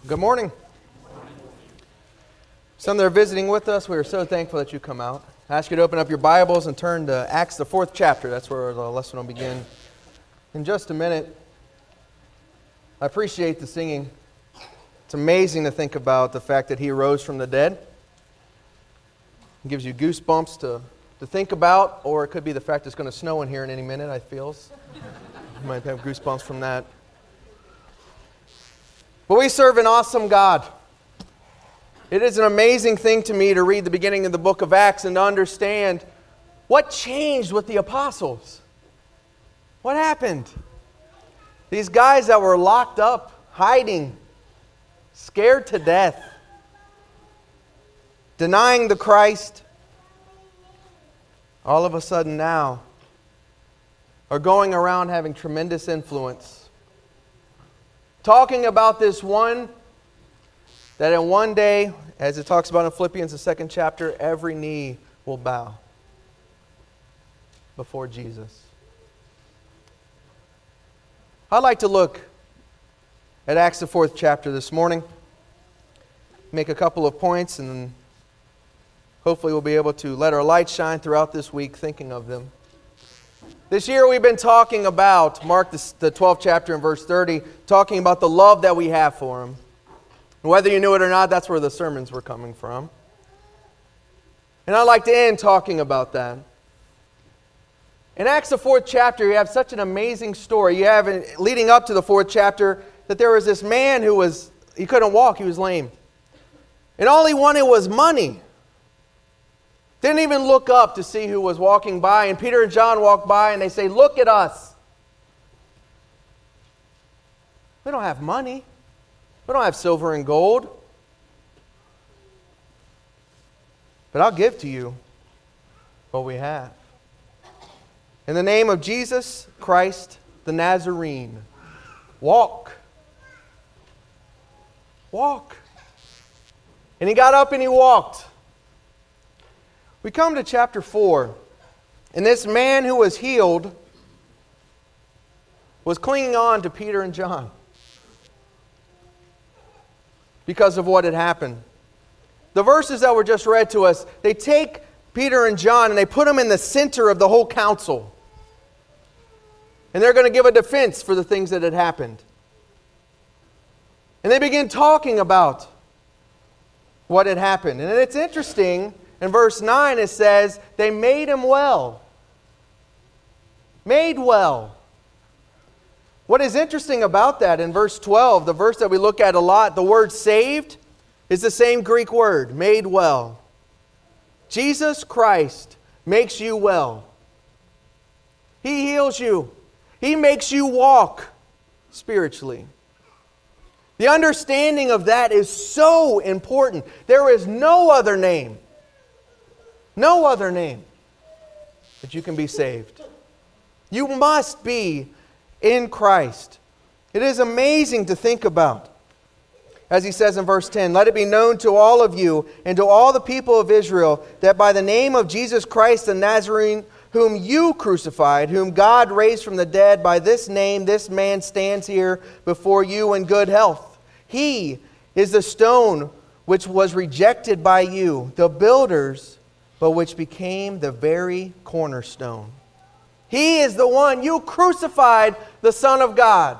Good morning. Some that are visiting with us, we are so thankful that you come out. I ask you to open up your Bibles and turn to Acts, the 4th chapter. That's where the lesson will begin in just a minute. I appreciate the singing. It's amazing to think about the fact that He arose from the dead. It gives you goosebumps to think about, or it could be the fact it's going to snow in here in any minute, I feel. You might have goosebumps from that. But we serve an awesome God. It is an amazing thing to me to read the beginning of the book of Acts and to understand what changed with the apostles. What happened? These guys that were locked up, hiding, scared to death, denying the Christ, all of a sudden now are going around having tremendous influence. Talking about this one, that in one day, as it talks about in Philippians, the 2nd chapter, every knee will bow before Jesus. I'd like to look at Acts, the 4th chapter this morning, make a couple of points, and then hopefully we'll be able to let our light shine throughout this week thinking of them. This year we've been talking about, Mark the 12th chapter and verse 30, talking about the love that we have for Him. And whether you knew it or not, that's where the sermons were coming from. And I'd like to end talking about that. In Acts the 4th chapter, you have such an amazing story. You have, leading up to the 4th chapter, that there was this man he couldn't walk, he was lame. And all he wanted was money. Didn't even look up to see who was walking by. And Peter and John walk by and they say, "Look at us. We don't have money. We don't have silver and gold. But I'll give to you what we have. In the name of Jesus Christ the Nazarene, walk." Walk. And he got up and he walked. We come to chapter 4, and this man who was healed was clinging on to Peter and John because of what had happened. The verses that were just read to us, they take Peter and John and they put them in the center of the whole council. And they're going to give a defense for the things that had happened. And they begin talking about what had happened. And it's interesting. In verse 9 it says, they made him well. Made well. What is interesting about that, in verse 12, the verse that we look at a lot, the word saved is the same Greek word, made well. Jesus Christ makes you well. He heals you. He makes you walk spiritually. The understanding of that is so important. There is no other name that you can be saved. You must be in Christ. It is amazing to think about. As he says in verse 10, "Let it be known to all of you and to all the people of Israel that by the name of Jesus Christ the Nazarene, whom you crucified, whom God raised from the dead, by this name this man stands here before you in good health. He is the stone which was rejected by you, the builders, but which became the very cornerstone." He is the one. You crucified the Son of God.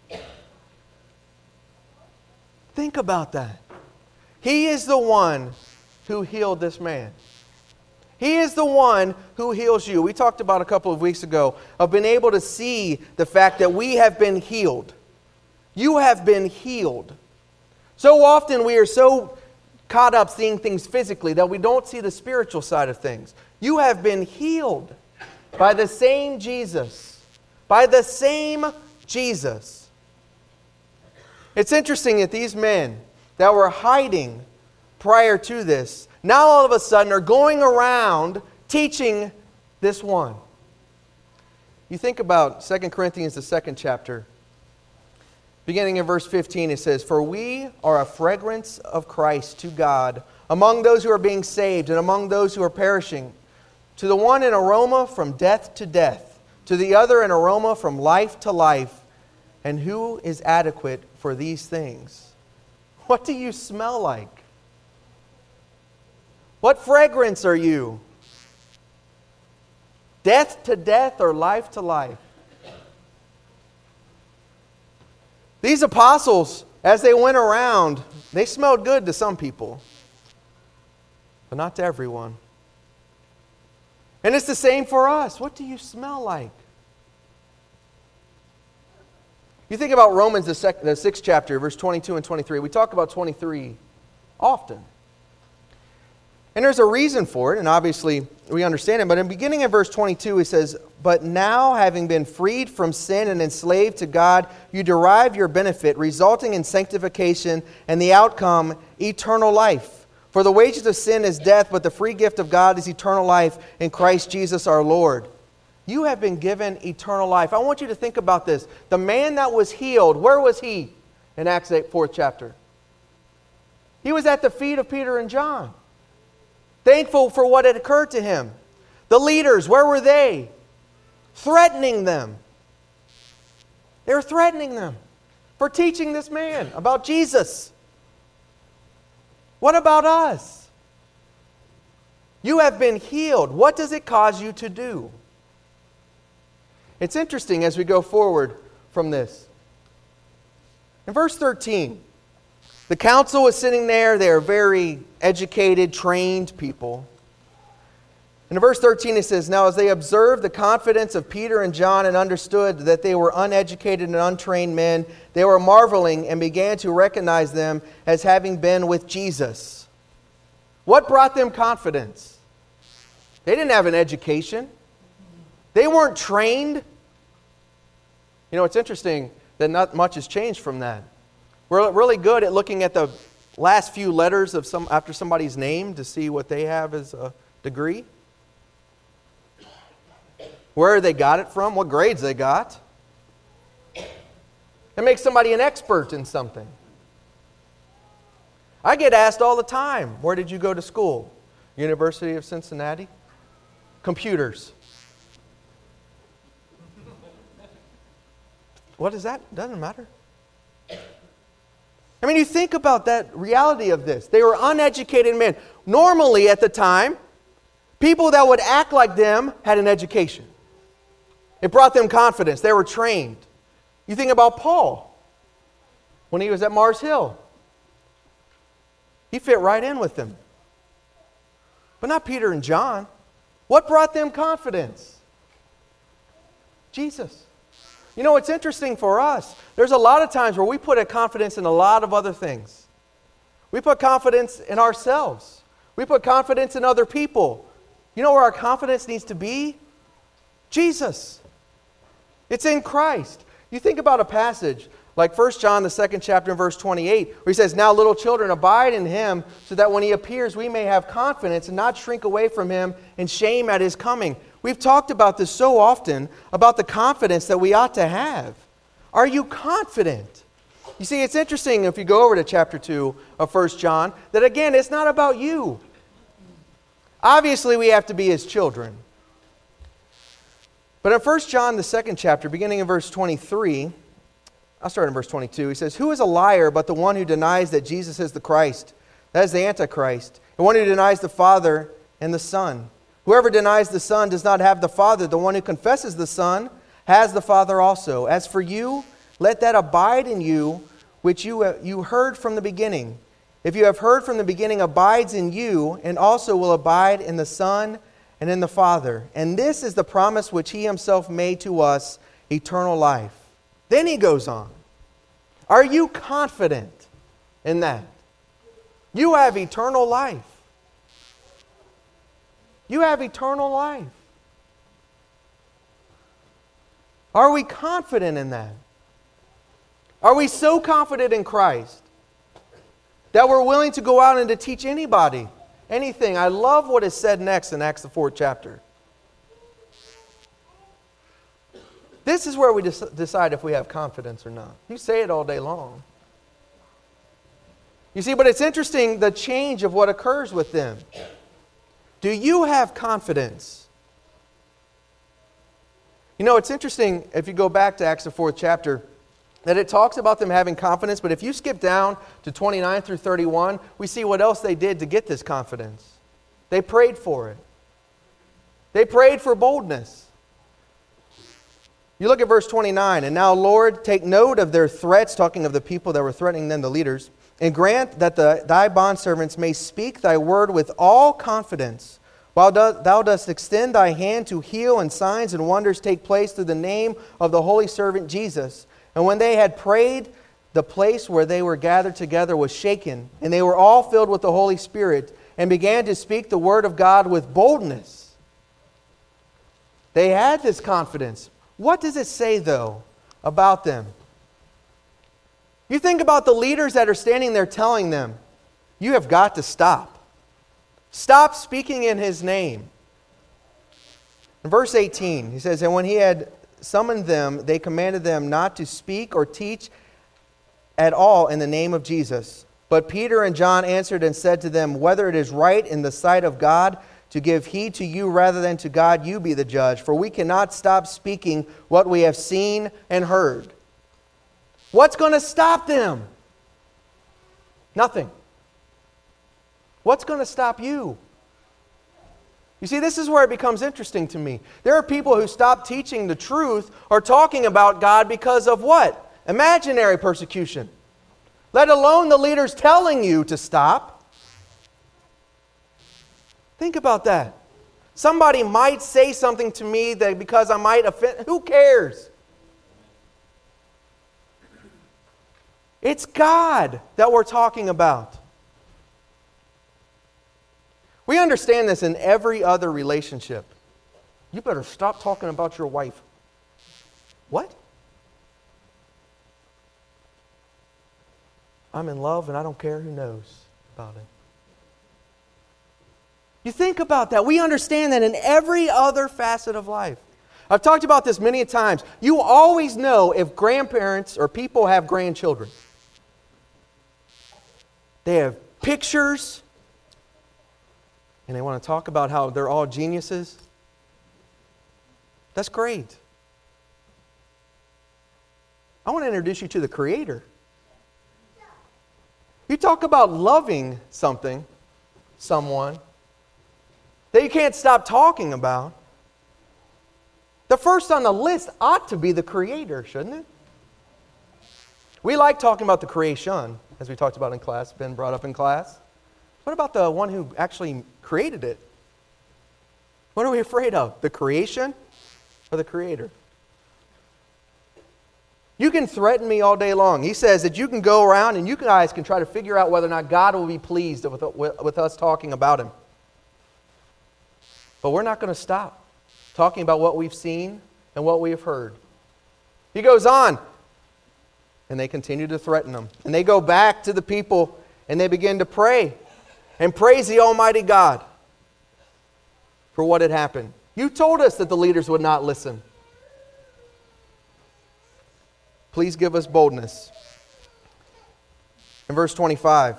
Think about that. He is the one who healed this man. He is the one who heals you. We talked about a couple of weeks ago of being able to see the fact that we have been healed. You have been healed. So often we are so caught up seeing things physically that we don't see the spiritual side of things. You have been healed by the same Jesus. By the same Jesus. It's interesting that these men that were hiding prior to this, now all of a sudden are going around teaching this one. You think about 2 Corinthians, the 2nd chapter. Beginning in verse 15, it says, "For we are a fragrance of Christ to God among those who are being saved and among those who are perishing. To the one an aroma from death to death, to the other an aroma from life to life. And who is adequate for these things? What do you smell like? What fragrance are you? Death to death or life to life? These apostles, as they went around, they smelled good to some people, but not to everyone. And it's the same for us. What do you smell like? You think about Romans, the 6th chapter, verse 22 and 23. We talk about 23 often. And there's a reason for it, and obviously we understand it. But in beginning of verse 22, it says, "But now, having been freed from sin and enslaved to God, you derive your benefit, resulting in sanctification, and the outcome, eternal life. For the wages of sin is death, but the free gift of God is eternal life in Christ Jesus our Lord." You have been given eternal life. I want you to think about this. The man that was healed, where was he in Acts 4th chapter? He was at the feet of Peter and John, thankful for what had occurred to him. The leaders, where were they? Threatening them. They were threatening them for teaching this man about Jesus. What about us? You have been healed. What does it cause you to do? It's interesting as we go forward from this. In verse 13, the council is sitting there. They are very educated, trained people. And in verse 13 it says, "Now as they observed the confidence of Peter and John and understood that they were uneducated and untrained men, they were marveling and began to recognize them as having been with Jesus." What brought them confidence? They didn't have an education. They weren't trained. You know, it's interesting that not much has changed from that. We're really good at looking at the last few letters of after somebody's name to see what they have as a degree. Where they got it from, what grades they got. It makes somebody an expert in something. I get asked all the time, where did you go to school? University of Cincinnati? Computers. What is that? Doesn't matter. I mean, you think about that reality of this. They were uneducated men. Normally at the time, people that would act like them had an education. It brought them confidence. They were trained. You think about Paul when he was at Mars Hill. He fit right in with them. But not Peter and John. What brought them confidence? Jesus. You know, it's interesting for us. There's a lot of times where we put a confidence in a lot of other things. We put confidence in ourselves. We put confidence in other people. You know where our confidence needs to be? Jesus. It's in Christ. You think about a passage like 1 John, the 2nd chapter, and verse 28, where he says, "Now little children, abide in him, so that when he appears, we may have confidence and not shrink away from him in shame at his coming." We've talked about this so often, about the confidence that we ought to have. Are you confident? You see, it's interesting if you go over to chapter 2 of 1 John, that again, it's not about you. Obviously, we have to be his children. But in 1 John, the 2nd chapter, beginning in verse 23, I'll start in verse 22. He says, "Who is a liar but the one who denies that Jesus is the Christ? That is the Antichrist, the one who denies the Father and the Son. Whoever denies the Son does not have the Father. The one who confesses the Son has the Father also. As for you, let that abide in you which you heard from the beginning. If you have heard from the beginning abides in you, and also will abide in the Son and in the Father. And this is the promise which he himself made to us, eternal life." Then he goes on. Are you confident in that? You have eternal life. You have eternal life. Are we confident in that? Are we so confident in Christ that we're willing to go out and to teach anybody anything? I love what is said next in Acts the 4th chapter. This is where we decide if we have confidence or not. You say it all day long. You see, but it's interesting the change of what occurs with them. Do you have confidence? You know, it's interesting if you go back to Acts the 4th chapter, that it talks about them having confidence, but if you skip down to 29 through 31, we see what else they did to get this confidence. They prayed for it. They prayed for boldness. You look at verse 29, and now, Lord, take note of their threats, talking of the people that were threatening them, the leaders, and grant that thy bondservants may speak thy word with all confidence, while thou dost extend thy hand to heal, and signs and wonders take place through the name of the holy servant Jesus. And when they had prayed, the place where they were gathered together was shaken, and they were all filled with the Holy Spirit, and began to speak the word of God with boldness. They had this confidence. What does it say, though, about them? You think about the leaders that are standing there telling them, you have got to stop. Stop speaking in His name. In verse 18, he says, and when he had summoned them, they commanded them not to speak or teach at all in the name of Jesus. But Peter and John answered and said to them, whether it is right in the sight of God to give heed to you rather than to God, you be the judge. For we cannot stop speaking what we have seen and heard. What's going to stop them? Nothing. What's going to stop you? You see, this is where it becomes interesting to me. There are people who stop teaching the truth or talking about God because of what? Imaginary persecution. Let alone the leaders telling you to stop. Think about that. Somebody might say something to me that because I might offend. Who cares? It's God that we're talking about. We understand this in every other relationship. You better stop talking about your wife. What? I'm in love and I don't care who knows about it. You think about that. We understand that in every other facet of life. I've talked about this many times. You always know if grandparents or people have grandchildren. They have pictures, and they want to talk about how they're all geniuses. That's great. I want to introduce you to the Creator. You talk about loving something, someone, that you can't stop talking about. The first on the list ought to be the Creator, shouldn't it? We like talking about the creation, as we talked about in class, been brought up in class. What about the one who actually created it? What are we afraid of? The creation or the Creator? You can threaten me all day long. He says that you can go around and you guys can try to figure out whether or not God will be pleased with us talking about Him. But we're not going to stop talking about what we've seen and what we have heard. He goes on, and they continue to threaten them. And they go back to the people and they begin to pray and praise the Almighty God for what had happened. You told us that the leaders would not listen. Please give us boldness. In verse 25,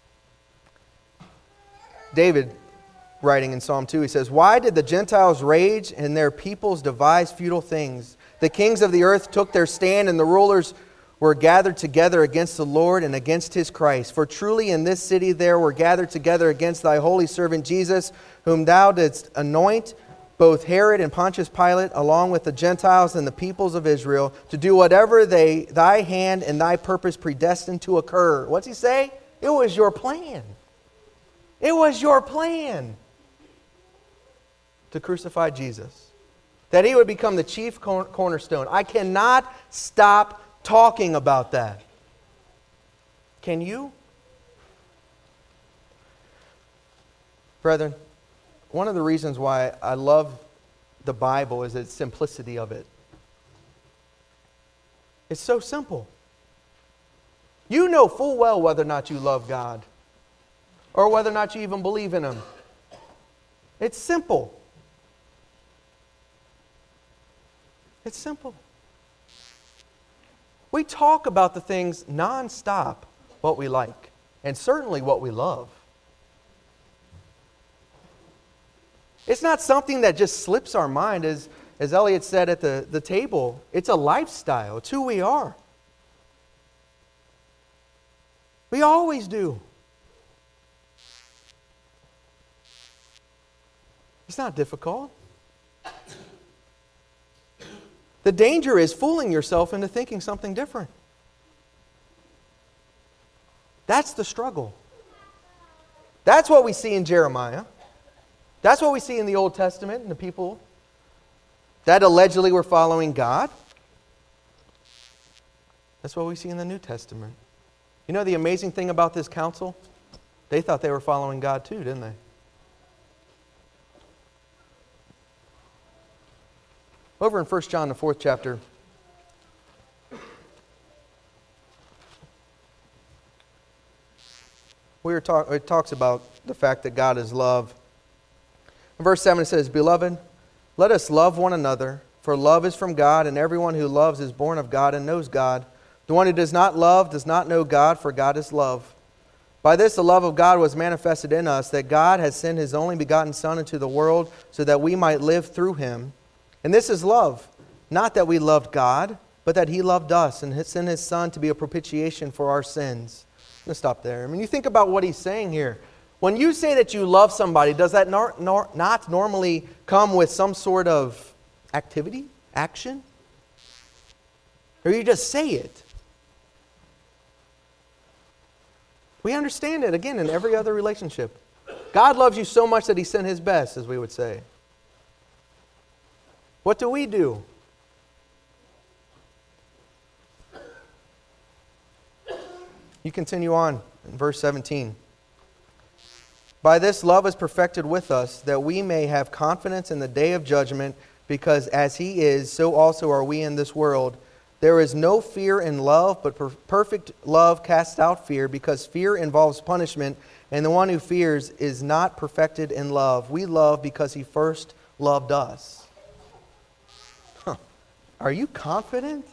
David, writing in Psalm 2, he says, why did the Gentiles rage and their peoples devise futile things? The kings of the earth took their stand, and the rulers were gathered together against the Lord and against His Christ. For truly in this city there were gathered together against thy holy servant Jesus, whom thou didst anoint, both Herod and Pontius Pilate, along with the Gentiles and the peoples of Israel, to do whatever thy hand and thy purpose predestined to occur. What's he say? It was your plan. It was your plan to crucify Jesus, that He would become the chief cornerstone. I cannot stop talking about that. Can you? Brethren, one of the reasons why I love the Bible is the simplicity of it. It's so simple. You know full well whether or not you love God or whether or not you even believe in Him. It's simple. It's simple. We talk about the things nonstop, what we like, and certainly what we love. It's not something that just slips our mind, as Elliot said at the table. It's a lifestyle. It's who we are. We always do. It's not difficult. The danger is fooling yourself into thinking something different. That's the struggle. That's what we see in Jeremiah. That's what we see in the Old Testament and the people that allegedly were following God. That's what we see in the New Testament. You know the amazing thing about this council? They thought they were following God too, didn't they? Over in 1 John, the 4th chapter, it talks about the fact that God is love. In verse 7 it says, "Beloved, let us love one another, for love is from God, and everyone who loves is born of God and knows God. The one who does not love does not know God, for God is love. By this the love of God was manifested in us, that God has sent His only begotten Son into the world so that we might live through Him. And this is love, not that we loved God, but that He loved us and sent His Son to be a propitiation for our sins." I'm going to stop there. I mean, you think about what he's saying here. When you say that you love somebody, does that not normally come with some sort of activity, action? Or you just say it? We understand it, again, in every other relationship. God loves you so much that He sent His best, as we would say. What do? You continue on in verse 17. "By this love is perfected with us, that we may have confidence in the day of judgment, because as He is, so also are we in this world. There is no fear in love, but perfect love casts out fear, because fear involves punishment, and the one who fears is not perfected in love. We love because He first loved us." Are you confident?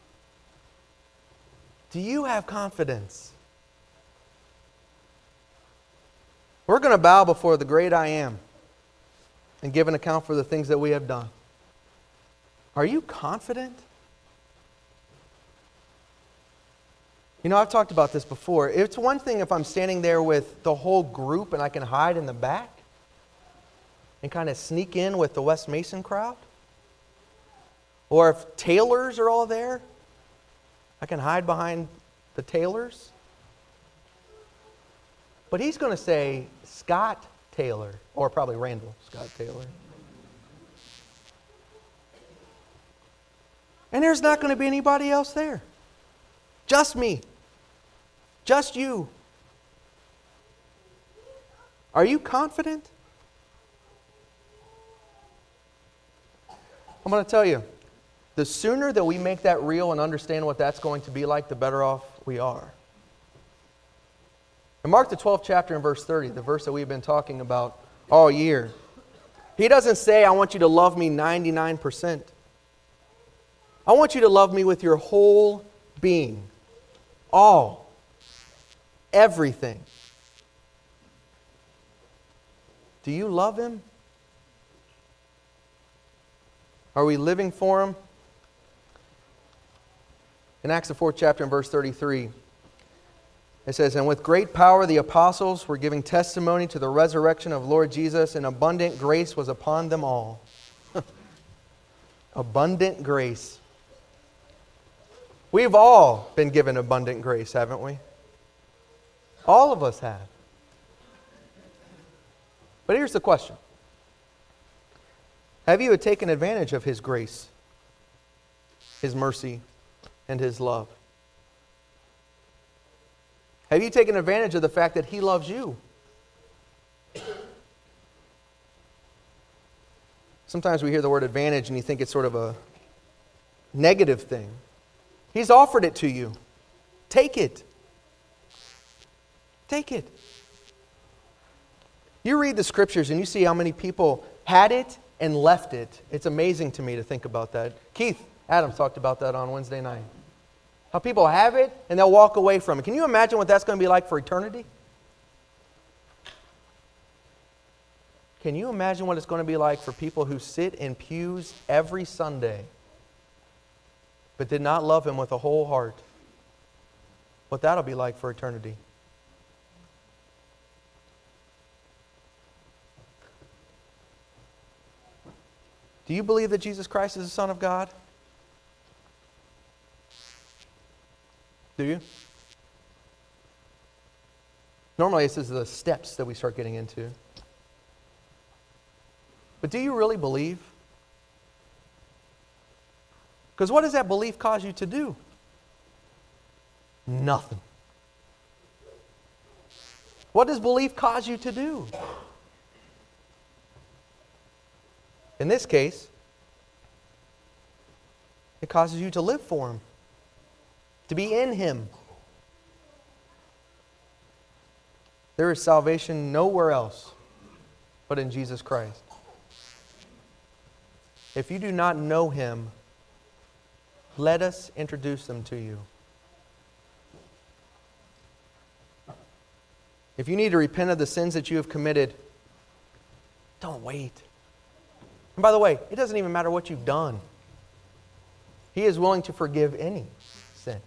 Do you have confidence? We're going to bow before the great I Am and give an account for the things that we have done. Are you confident? You know, I've talked about this before. It's one thing if I'm standing there with the whole group and I can hide in the back and kind of sneak in with the West Mason crowd. Or if tailors are all there, I can hide behind the tailors. But he's going to say Scott Taylor, or probably Randall Scott Taylor. And there's not going to be anybody else there. Just me. Just you. Are you confident? I'm going to tell you, the sooner that we make that real and understand what that's going to be like, the better off we are. In Mark the 12th chapter in verse 30, the verse that we've been talking about all year, He doesn't say, "I want you to love me 99%. I want you to love me with your whole being. All. Everything." Do you love Him? Are we living for Him? In Acts the 4th chapter and verse 33, it says, "And with great power the apostles were giving testimony to the resurrection of Lord Jesus, and abundant grace was upon them all." Abundant grace. We've all been given abundant grace, haven't we? All of us have. But here's the question. Have you taken advantage of His grace, His mercy, and His love? Have you taken advantage of the fact that He loves you? Sometimes we hear the word advantage and you think it's sort of a negative thing. He's offered it to you. Take it. Take it. You read the scriptures and you see how many people had it and left it. It's amazing to me to think about that. Keith Adams talked about that on Wednesday night. How people have it and they'll walk away from it. Can you imagine what that's going to be like for eternity? Can you imagine what it's going to be like for people who sit in pews every Sunday but did not love Him with a whole heart? What that'll be like for eternity. Do you believe that Jesus Christ is the Son of God? Do you? Normally, this is the steps that we start getting into. But do you really believe? Because what does that belief cause you to do? Nothing. What does belief cause you to do? In this case, it causes you to live for Him, to be in Him. There is salvation nowhere else but in Jesus Christ. If you do not know Him, let us introduce Him to you. If you need to repent of the sins that you have committed, don't wait. And by the way, it doesn't even matter what you've done. He is willing to forgive any sin.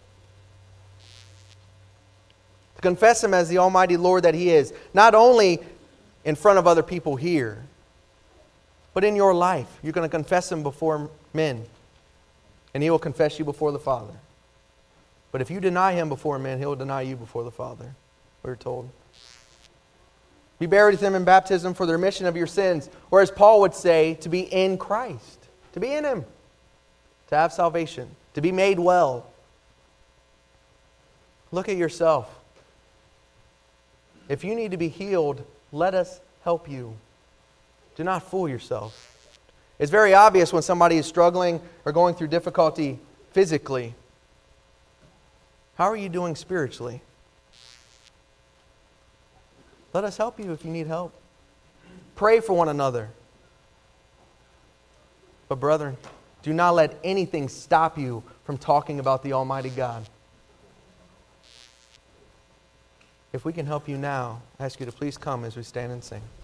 To confess Him as the Almighty Lord that He is, not only in front of other people here, but in your life. You're going to confess Him before men, and He will confess you before the Father. But if you deny Him before men, He will deny you before the Father, we're told. Be buried with Him in baptism for the remission of your sins. Or as Paul would say, to be in Christ. To be in Him. To have salvation. To be made well. Look at yourself. If you need to be healed, let us help you. Do not fool yourself. It's very obvious when somebody is struggling or going through difficulty physically. How are you doing spiritually? Let us help you if you need help. Pray for one another. But brethren, do not let anything stop you from talking about the Almighty God. If we can help you now, I ask you to please come as we stand and sing.